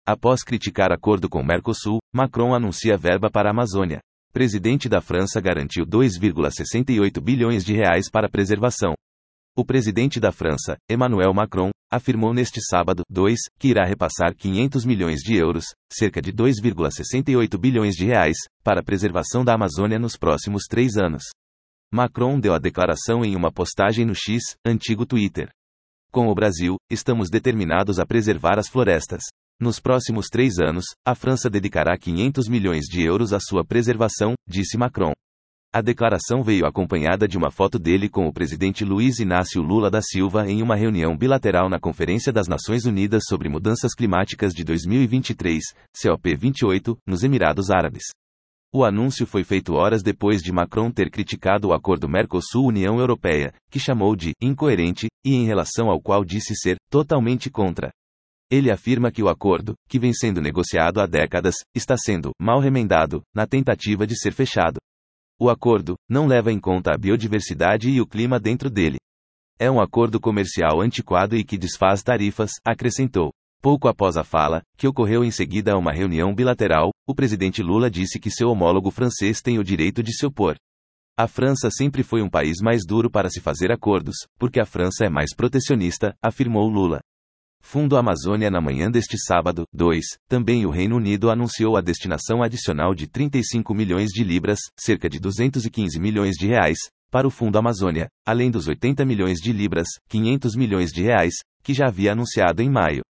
Após criticar acordo com Mercosul, Macron anuncia verba para a Amazônia. Presidente da França garantiu 2,68 bilhões de reais para preservação. O presidente da França, Emmanuel Macron, afirmou neste sábado, 2, que irá repassar 500 milhões de euros, cerca de 2,68 bilhões de reais, para a preservação da Amazônia nos próximos 3 anos. Macron deu a declaração em uma postagem no X, antigo Twitter. Com o Brasil, estamos determinados a preservar as florestas. Nos próximos 3 anos, a França dedicará 500 milhões de euros à sua preservação, disse Macron. A declaração veio acompanhada de uma foto dele com o presidente Luiz Inácio Lula da Silva em uma reunião bilateral na Conferência das Nações Unidas sobre Mudanças Climáticas de 2023, COP28, nos Emirados Árabes. O anúncio foi feito horas depois de Macron ter criticado o acordo Mercosul-União Europeia, que chamou de incoerente, e em relação ao qual disse ser totalmente contra. Ele afirma que o acordo, que vem sendo negociado há décadas, está sendo mal remendado, na tentativa de ser fechado. O acordo não leva em conta a biodiversidade e o clima dentro dele. É um acordo comercial antiquado e que desfaz tarifas, acrescentou. Pouco após a fala, que ocorreu em seguida a uma reunião bilateral, o presidente Lula disse que seu homólogo francês tem o direito de se opor. A França sempre foi um país mais duro para se fazer acordos, porque a França é mais protecionista, afirmou Lula. Fundo Amazônia. Na manhã deste sábado, 2, também o Reino Unido anunciou a destinação adicional de 35 milhões de libras, cerca de 215 milhões de reais, para o Fundo Amazônia, além dos 80 milhões de libras, 500 milhões de reais, que já havia anunciado em maio.